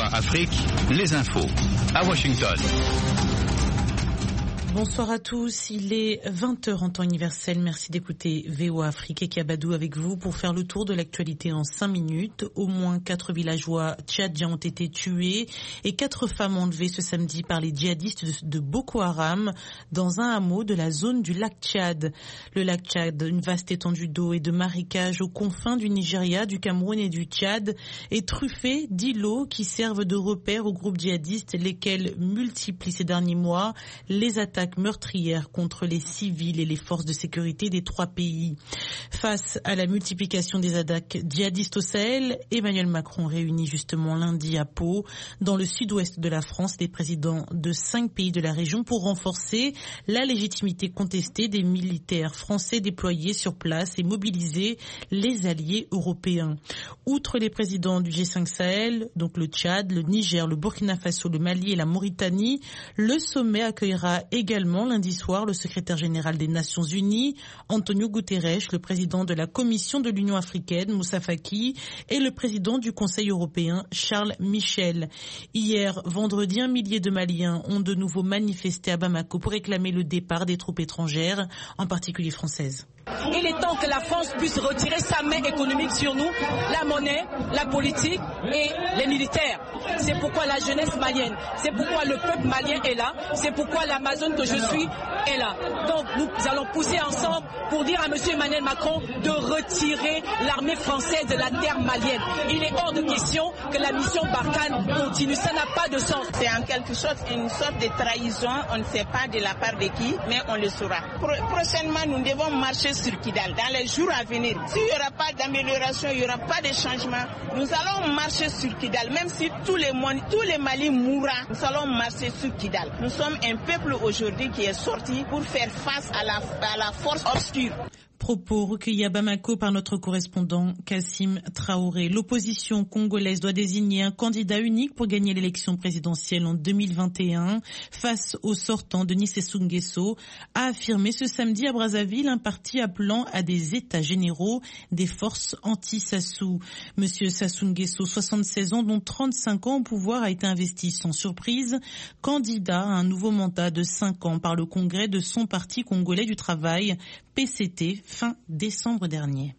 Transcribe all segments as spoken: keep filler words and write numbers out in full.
O A Afrique, les infos. À Washington. Bonsoir à tous, il est vingt heures en temps universel. Merci d'écouter V O A Afrique et Kiabadou avec vous pour faire le tour de l'actualité en cinq minutes. Au moins quatre villageois tchadiens ont été tués et quatre femmes enlevées ce samedi par les djihadistes de Boko Haram dans un hameau de la zone du lac Tchad. Le lac Tchad, une vaste étendue d'eau et de marécages aux confins du Nigeria, du Cameroun et du Tchad, est truffé d'îlots qui servent de repères aux groupes djihadistes, lesquels multiplient ces derniers mois les attaques meurtrières contre les civils et les forces de sécurité des trois pays. Face à la multiplication des attaques djihadistes au Sahel, Emmanuel Macron réunit justement lundi à Pau, dans le sud-ouest de la France, les présidents de cinq pays de la région pour renforcer la légitimité contestée des militaires français déployés sur place et mobiliser les alliés européens. Outre les présidents du G cinq Sahel, donc le Tchad, le Niger, le Burkina Faso, le Mali et la Mauritanie, le sommet accueillera également Également lundi soir le secrétaire général des Nations Unies, Antonio Guterres, le président de la Commission de l'Union africaine, Moussa Faki, et le président du Conseil européen, Charles Michel. Hier, vendredi, un millier de Maliens ont de nouveau manifesté à Bamako pour réclamer le départ des troupes étrangères, en particulier françaises. Il est temps que la France puisse retirer sa main économique sur nous, la monnaie, la politique et les militaires. C'est pourquoi la jeunesse malienne, c'est pourquoi le peuple malien est là, c'est pourquoi l'Amazone que je suis est là. Donc nous allons pousser ensemble pour dire à M. Emmanuel Macron de retirer l'armée française de la terre malienne. Il est hors de question que la mission Barkhane continue, ça n'a pas de sens. C'est en quelque sorte une sorte de trahison, on ne sait pas de la part de qui, mais on le saura. Pro- prochainement, nous devons marcher sur Kidal dans les jours à venir. S'il n'y aura pas d'amélioration, il n'y aura pas de changement, nous allons marcher sur Kidal, même si tous les, tous les Mali mourront, nous allons marcher sur Kidal. Nous sommes un peuple aujourd'hui qui est sorti pour faire face à la, à la force obscure. Propos recueillis à Bamako par notre correspondant Kassim Traoré. L'opposition congolaise doit désigner un candidat unique pour gagner l'élection présidentielle en deux mille vingt et un face au sortant Denis Sassou Nguesso, a affirmé ce samedi à Brazzaville un parti appelant à des états généraux des forces anti-Sassou. Monsieur Sassou Nguesso, soixante-seize ans, dont trente-cinq ans au pouvoir, a été investi sans surprise candidat à un nouveau mandat de cinq ans par le congrès de son parti congolais du travail, P C T, fin décembre dernier.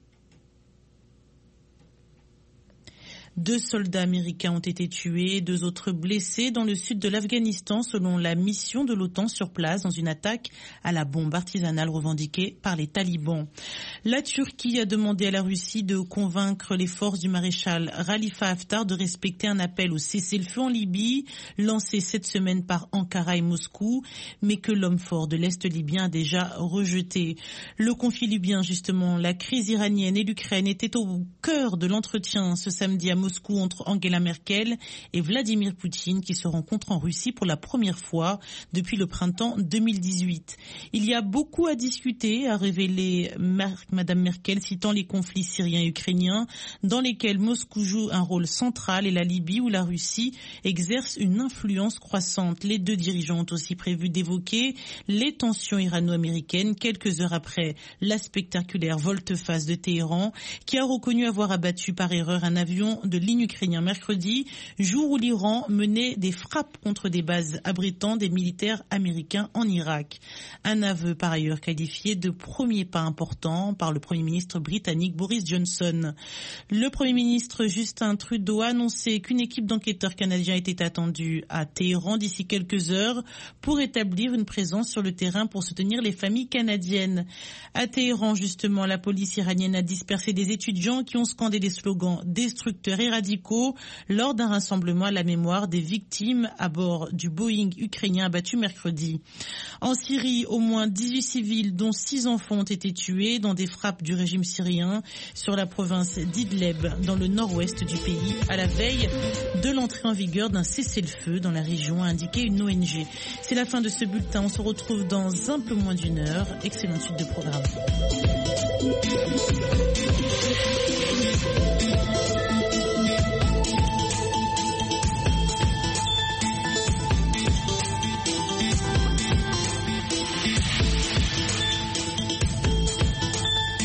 Deux soldats américains ont été tués, deux autres blessés dans le sud de l'Afghanistan selon la mission de l'OTAN sur place dans une attaque à la bombe artisanale revendiquée par les talibans. La Turquie a demandé à la Russie de convaincre les forces du maréchal Khalifa Haftar de respecter un appel au cessez-le-feu en Libye lancé cette semaine par Ankara et Moscou, mais que l'homme fort de l'Est libyen a déjà rejeté. Le conflit libyen, justement, la crise iranienne et l'Ukraine étaient au cœur de l'entretien ce samedi à Moscou entre Angela Merkel et Vladimir Poutine qui se rencontrent en Russie pour la première fois depuis le printemps deux mille dix-huit. Il y a beaucoup à discuter, a révélé Madame Merkel, citant les conflits syriens et ukrainiens dans lesquels Moscou joue un rôle central et la Libye où la Russie exerce une influence croissante. Les deux dirigeants ont aussi prévu d'évoquer les tensions irano-américaines quelques heures après la spectaculaire volte-face de Téhéran qui a reconnu avoir abattu par erreur un avion de ligne ukrainien mercredi, jour où l'Iran menait des frappes contre des bases abritant des militaires américains en Irak. Un aveu par ailleurs qualifié de premier pas important par le Premier ministre britannique Boris Johnson. Le Premier ministre Justin Trudeau a annoncé qu'une équipe d'enquêteurs canadiens était attendue à Téhéran d'ici quelques heures pour établir une présence sur le terrain pour soutenir les familles canadiennes. À Téhéran, justement, la police iranienne a dispersé des étudiants qui ont scandé des slogans destructeurs et radicaux lors d'un rassemblement à la mémoire des victimes à bord du Boeing ukrainien abattu mercredi. En Syrie, au moins dix-huit civils, dont six enfants, ont été tués dans des frappes du régime syrien sur la province d'Idleb, dans le nord-ouest du pays, à la veille de l'entrée en vigueur d'un cessez-le-feu dans la région, a indiqué une O N G. C'est la fin de ce bulletin. On se retrouve dans un peu moins d'une heure. Excellente suite de programme.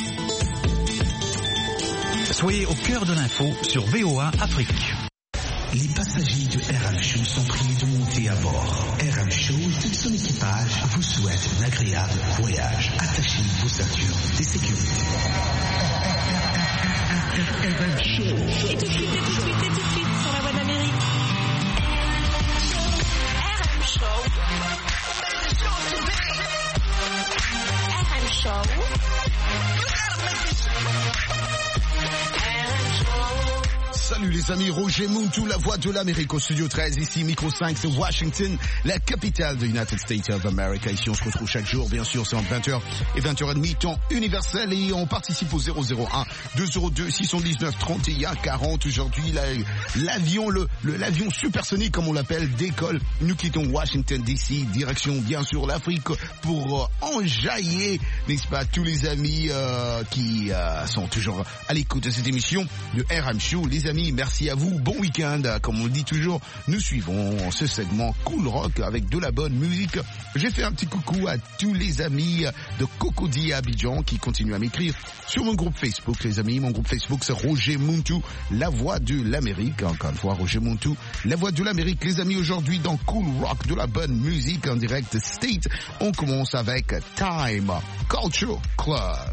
Soyez au cœur de l'info sur V O A Afrique. les passagers de R M Show sont priés de monter à bord. R M Show et tout son équipage vous souhaitent un agréable voyage. Attachez vos ceintures de sécurité. R M Show. Et tout de suite, et tout de suite, et tout de suite sur la voie d'Amérique. R M Show. R M Show. Salut les amis, Roger Muntu, la voix de l'Amérique au studio treize, ici micro cinq, c'est Washington, la capitale de United States of America. Ici on se retrouve chaque jour, bien sûr, c'est entre vingt heures et vingt heures trente, temps universel, et on participe au zéro zéro un deux zéro deux six cent dix-neuf trente et un quarante. Aujourd'hui, la, l'avion, le, le, l'avion supersonique, comme on l'appelle, décolle. Nous quittons Washington D C, direction bien sûr l'Afrique, pour euh, enjailler, n'est-ce pas, tous les amis euh, qui euh, sont toujours à l'écoute de cette émission de R M Show. Les amis, merci à vous, bon week-end. Comme on le dit toujours, nous suivons ce segment Cool Rock avec de la bonne musique. J'ai fait un petit coucou à tous les amis de Cocody à Abidjan qui continuent à m'écrire sur mon groupe Facebook, les amis. Mon groupe Facebook, c'est Roger Muntu, la voix de l'Amérique. Encore une fois, Roger Muntu, la voix de l'Amérique. Les amis, aujourd'hui dans Cool Rock, de la bonne musique en direct State. On commence avec Time Culture Club.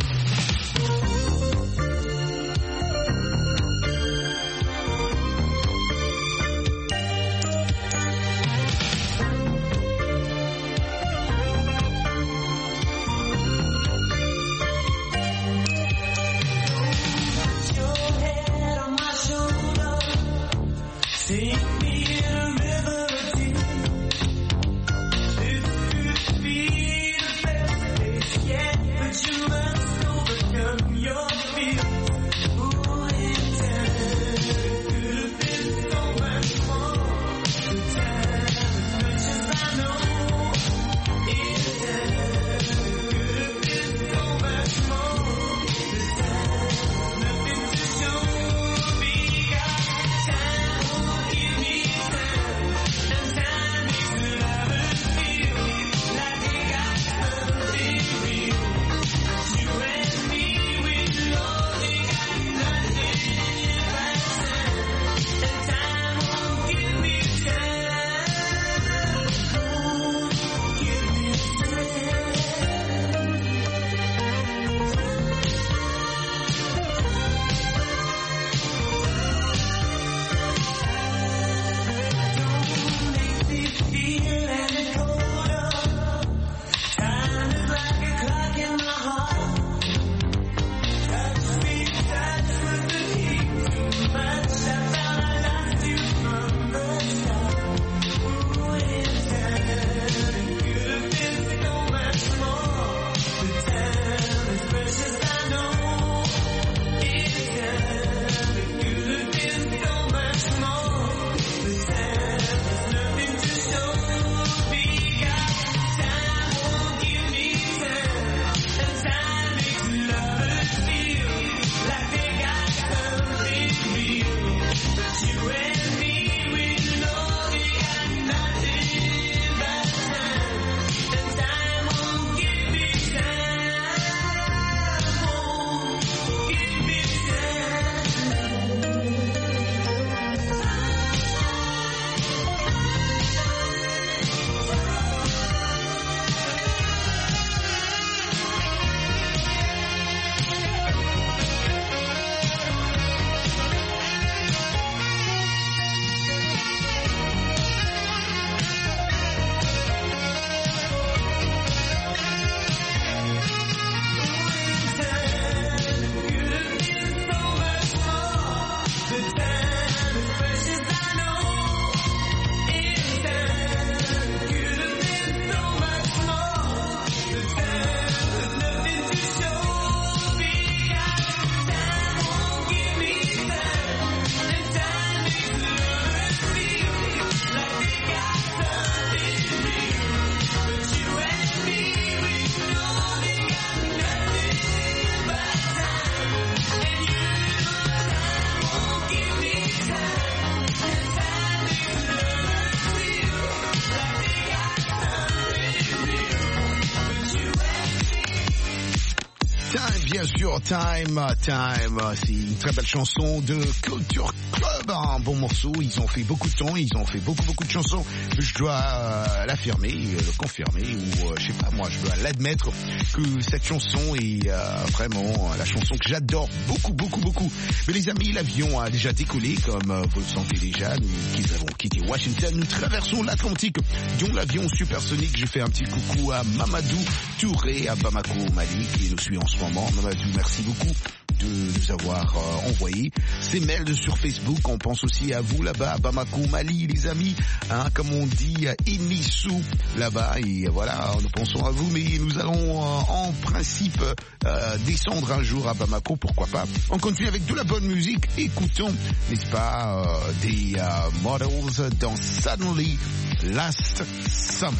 Take me in a river of tears. This could be the best place yet, but you must overcome your fears. Ooh, in time, it could have been so much more. The time, as much as I know, in time, it could have been so much more. The time, nothing to show me. Got time. Give me time. bien sûr, Time, Time, c'est une très belle chanson de Culture Club, un bon morceau, ils ont fait beaucoup de temps, ils ont fait beaucoup beaucoup de chansons, je dois euh, l'affirmer, le confirmer, ou euh, je sais pas moi, je dois l'admettre que cette chanson est euh, vraiment la chanson que j'adore beaucoup beaucoup beaucoup. Mais les amis, l'avion a déjà décollé, comme euh, vous le sentez déjà, nous qui avons quitté Washington, nous traversons l'Atlantique, dont l'avion supersonique. Je fais un petit coucou à Mamadou Touré, à Bamako, au Mali, qui nous suit en ce moment. Mamadou, merci beaucoup de nous avoir euh, envoyé ces mails sur Facebook. On pense aussi à vous là-bas, à Bamako, Mali, les amis, hein, comme on dit, Inissou là-bas. Et voilà, nous pensons à vous, mais nous allons euh, en principe euh, descendre un jour à Bamako, pourquoi pas. On continue avec de la bonne musique. Écoutons, n'est-ce pas, euh, des euh, Models dans Suddenly Last Summer.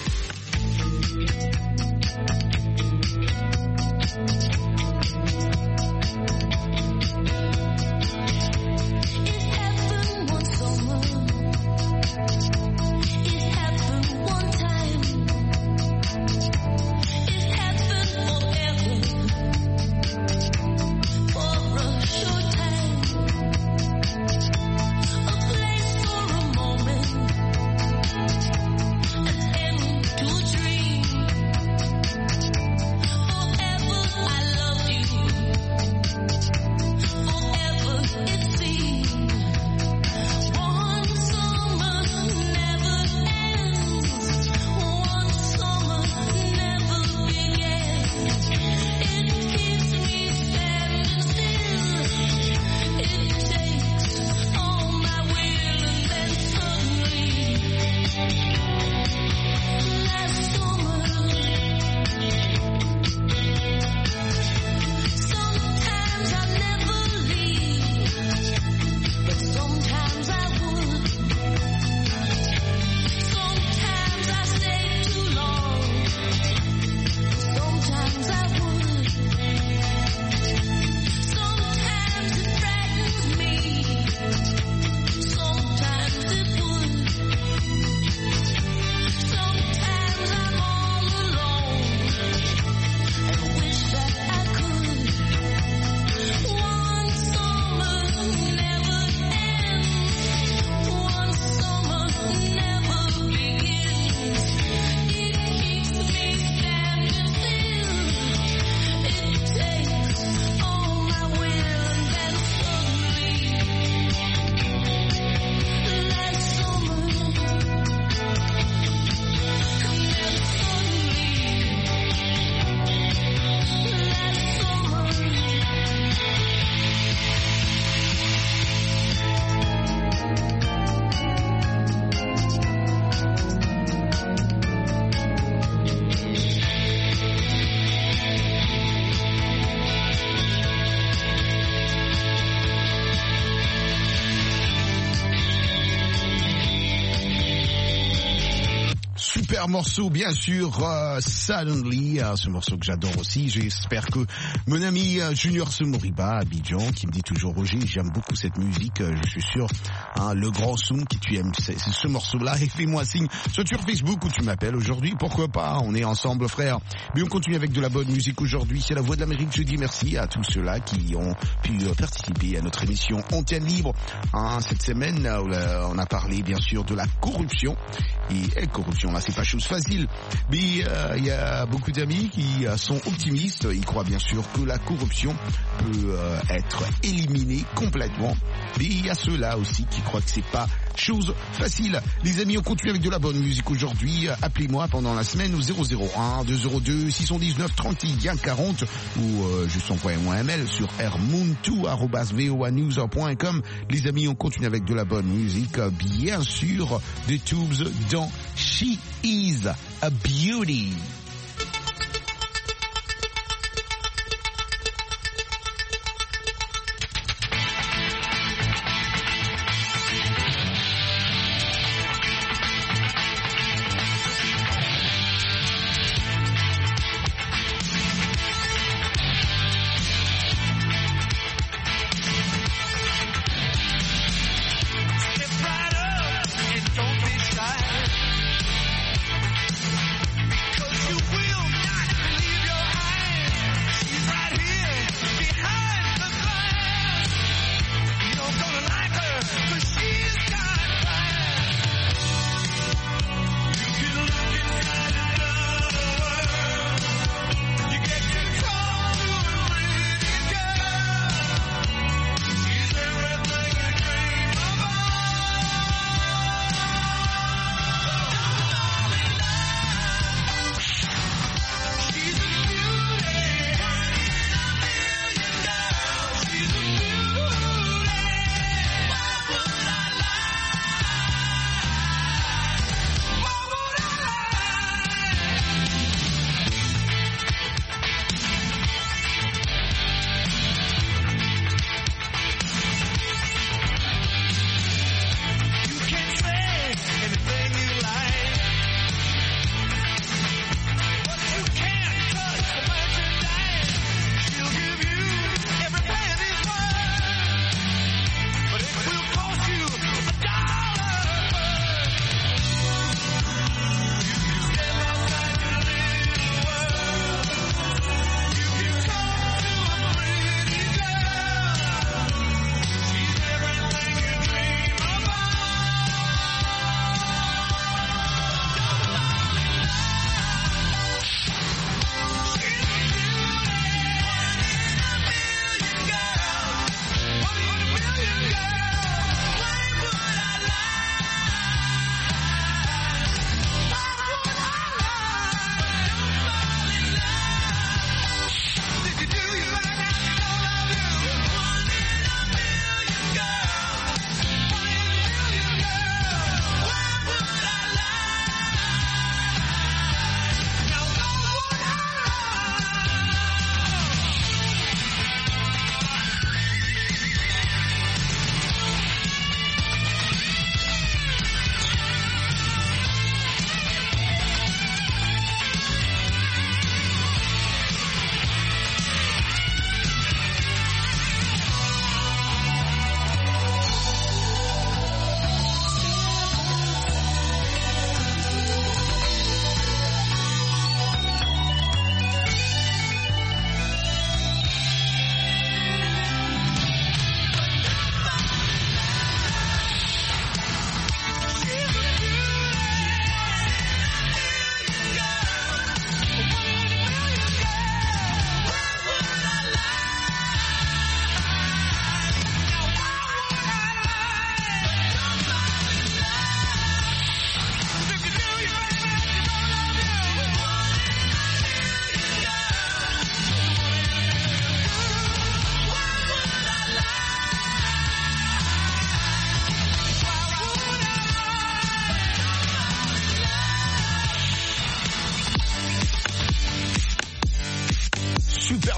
Super morceau, bien sûr, uh, Suddenly, uh, ce morceau que j'adore aussi. J'espère que mon ami uh, Junior Semoriba, Abidjan, qui me dit toujours Roger, j'aime beaucoup cette musique, uh, je suis sûr, hein, le grand Soum, qui tu aimes c'est, c'est ce morceau-là, et fais-moi signe, soit sur Facebook ou tu m'appelles aujourd'hui, pourquoi pas, on est ensemble frère. Mais on continue avec de la bonne musique aujourd'hui, c'est la Voix de l'Amérique. Je dis merci à tous ceux-là qui ont pu uh, participer à notre émission Antenne Libre. Hein, cette semaine, uh, on a parlé bien sûr de la corruption, et la corruption là c'est pas chose facile, mais il euh, y a beaucoup d'amis qui euh, sont optimistes, ils croient bien sûr que la corruption peut euh, être éliminée complètement, mais il y a ceux-là aussi qui croient que c'est pas chose facile. Les amis, on continue avec de la bonne musique aujourd'hui. Appelez-moi pendant la semaine au zéro zéro un deux zéro deux six un neuf trente et un quarante ou euh, juste envoyez-moi un mail sur r mountou arobase v o a news point com. Les amis, on continue avec de la bonne musique, bien sûr, des Tubes dans She Is a Beauty. Don't be shy, 'cause you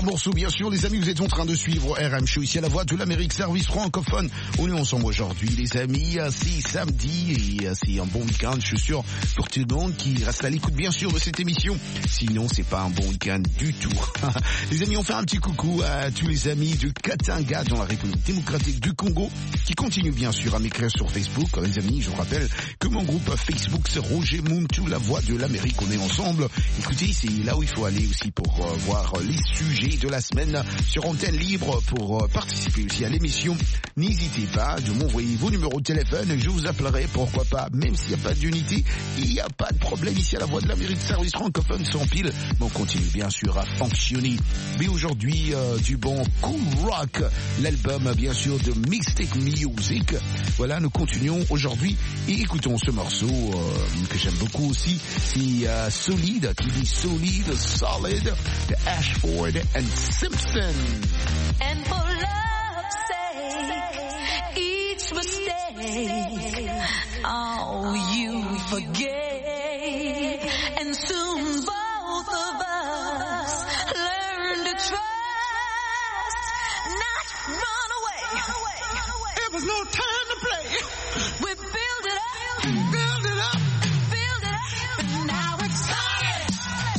morceau, bien sûr, les amis, vous êtes en train de suivre R M Show ici à la Voix de l'Amérique, service francophone. On est ensemble aujourd'hui, les amis. C'est samedi et c'est un bon week-end, je suis sûr, pour tout le monde qui reste à l'écoute, bien sûr, de cette émission. Sinon, c'est pas un bon week-end du tout. Les amis, on fait un petit coucou à tous les amis de Katanga dans la République démocratique du Congo qui continuent, bien sûr, à m'écrire sur Facebook. Les amis, je vous rappelle que mon groupe Facebook, c'est Roger Muntu, la Voix de l'Amérique. On est ensemble. Écoutez, c'est là où il faut aller aussi pour euh, voir les sujets de la semaine sur antenne libre pour euh, participer aussi à l'émission. N'hésitez pas de m'envoyer vos numéros de téléphone et je vous appellerai, pourquoi pas, même s'il n'y a pas d'unité, il n'y a pas de problème ici à la Voix de l'Amérique, service francophone sans pile. Mais on continue bien sûr à fonctionner. Mais aujourd'hui, euh, du bon cool rock, l'album bien sûr de Mixtape Music. Voilà, nous continuons aujourd'hui et écoutons ce morceau euh, que j'aime beaucoup aussi, c'est euh, Solid, qui dit Solid, Solid, de Ashford and Simpson. And for love's sake, each mistake, oh, you forgave, and soon both of us learn to trust, not run away. There was no time to play. We build it up, build it up, build it up, and now it's solid.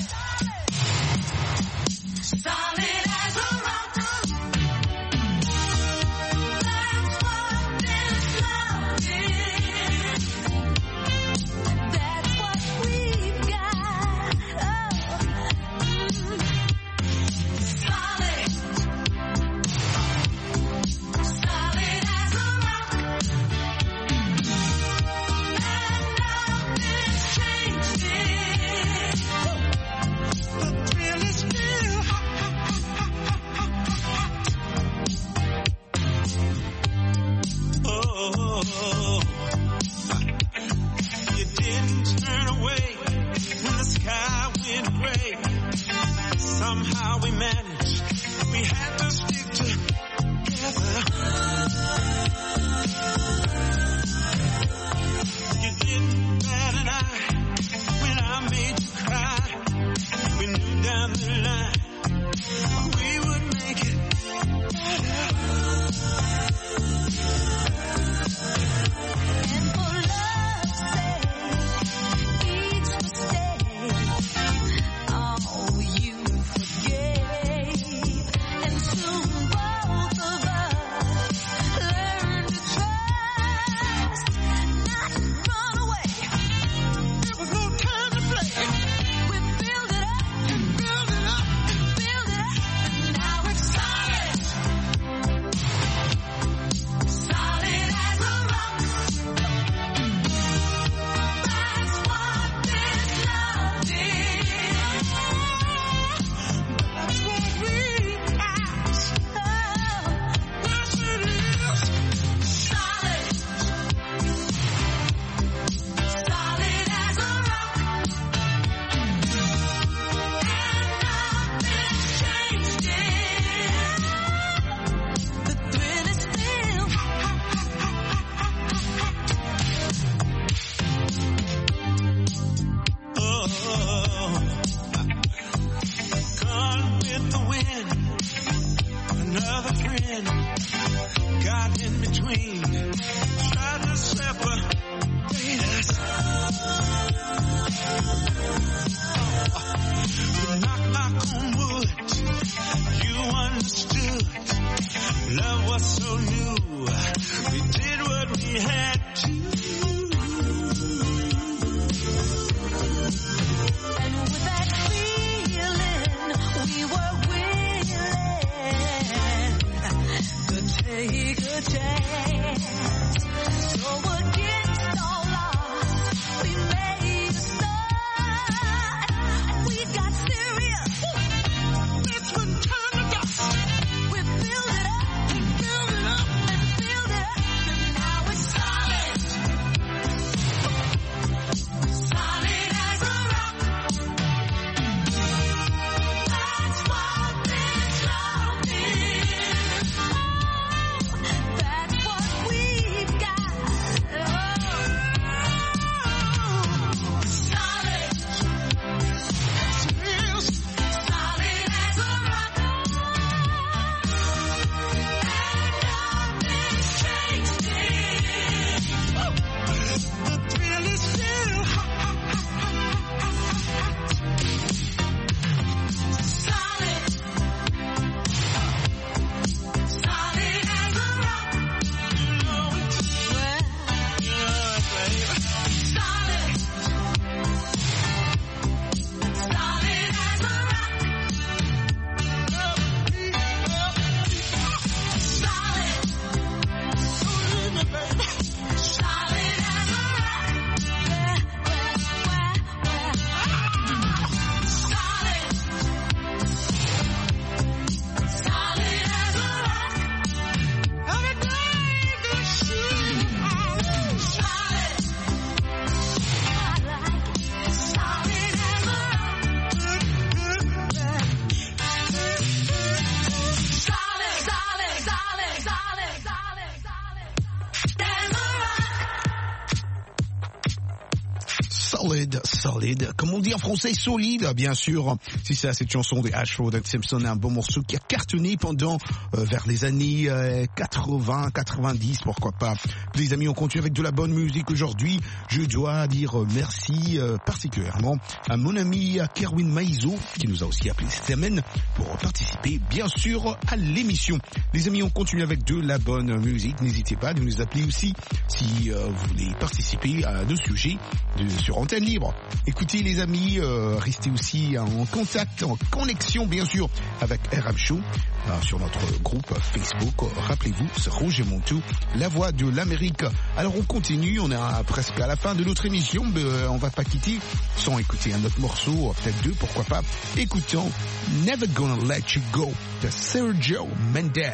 Solid as a rock. That's what this love is. That's what we've got. Oh. Solid. Solid as a rock. And nothing's changed it. The thrill is still hot. Oh, you didn't turn away when the sky went gray. Somehow we managed. We had to stick together. You didn't bat an eye when I made you cry. We knew down the line we would make it better. And for love's sake, each mistake, oh, you forgave, and soon both of us learn to trust, not run away. There was no time to play. We build it up, Build it up. build it up, and now it's solid. Solid as a rock. That's what this love is. That's what we asked. Oh, Yes, it is. solid. Solid as a rock. And nothing's changed it. The thrill is still. Oh, gone with the wind. Another friend got in between, tried to separate us. We knocked knock on wood. You understood. Love was so new. We did what we had to. And with that feeling, we were willing to take a chance. So against all odds, we made a start. We got serious. That's when time to dust. We build it up, Build it up. and build it up, and now it's solid. Solid as a rock. That's what this love is. That's solid, solid, comme on dit en français, solide, bien sûr. C'est ça, cette chanson de Ashford and Simpson, un bon morceau qui a cartonné pendant, euh, vers les années euh, quatre-vingts, quatre-vingt-dix, pourquoi pas. Les amis, on continue avec de la bonne musique aujourd'hui. Je dois dire merci euh, particulièrement à mon ami Kerwin Maizo, qui nous a aussi appelé cette semaine pour participer, bien sûr, à l'émission. Les amis, on continue avec de la bonne musique. N'hésitez pas à nous appeler aussi si euh, vous voulez participer à nos sujets de, sur Antenne Libre. Écoutez les amis, euh, restez aussi en contact, en connexion bien sûr avec R M Show euh, sur notre groupe Facebook. Rappelez-vous, c'est Roger Montou, la voix de l'Amérique. Alors on continue, on est presque à la fin de notre émission, mais euh, on va pas quitter sans écouter un autre morceau, peut-être deux, pourquoi pas. Écoutons Never Gonna Let You Go de Sergio Mendes.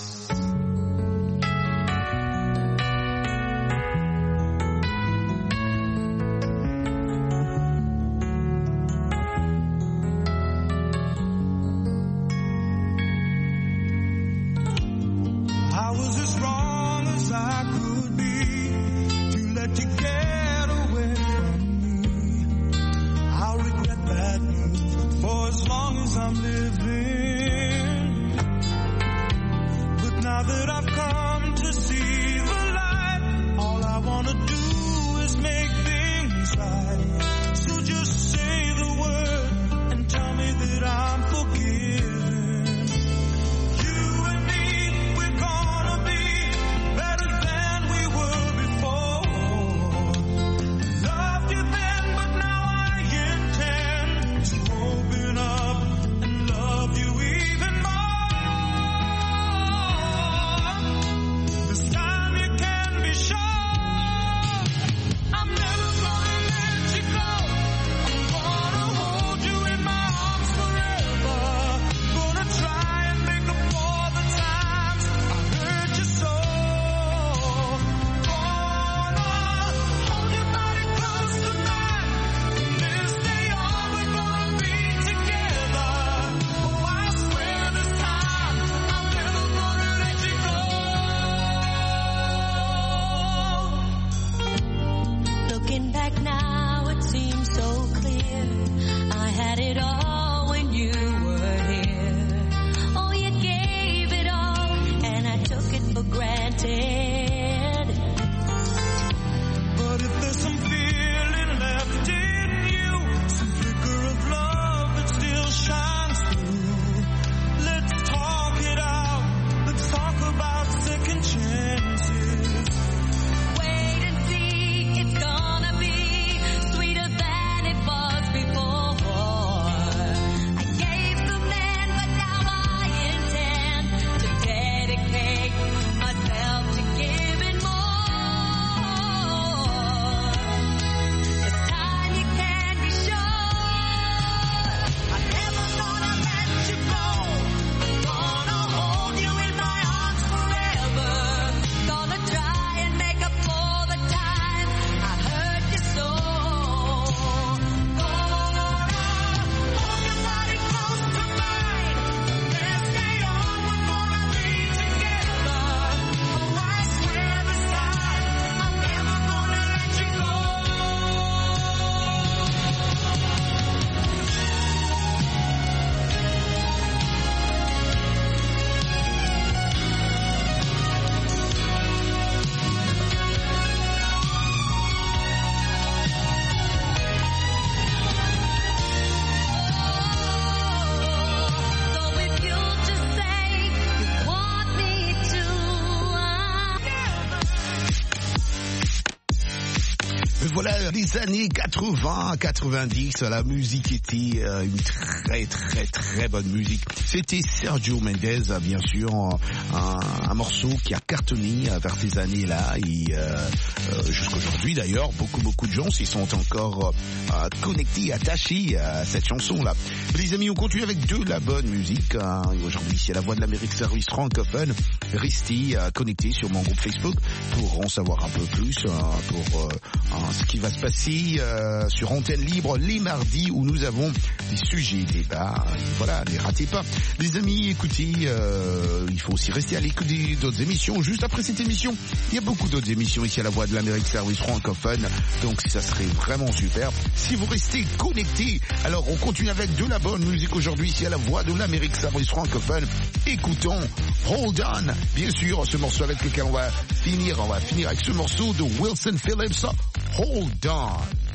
Voilà, les années quatre-vingts, quatre-vingt-dix, la musique était euh, une très très très bonne musique. C'était Sergio Mendes, bien sûr, un, un morceau qui a cartonné vers ces années-là et euh, euh, jusqu'aujourd'hui d'ailleurs, beaucoup beaucoup de gens s'y sont encore euh, connectés, attachés à cette chanson-là. Les amis, on continue avec de la bonne musique. Hein. Aujourd'hui, c'est la voix de l'Amérique Service francophone. Restez euh, connectés sur mon groupe Facebook pour en savoir un peu plus, euh, pour euh, ce qui va se passer euh, sur Antenne Libre les mardis où nous avons des sujets, des débats. Voilà, ne ratez pas. Les amis, écoutez, euh, il faut aussi rester à l'écoute d'autres émissions. Juste après cette émission, il y a beaucoup d'autres émissions ici à la Voix de l'Amérique Service francophone. Donc ça serait vraiment super si vous restez connectés. Alors on continue avec de la bonne musique aujourd'hui ici à la Voix de l'Amérique Service francophone. Écoutons Hold On. Bien sûr, ce morceau avec lequel on va finir, on va finir avec ce morceau de Wilson Phillips, Hold On.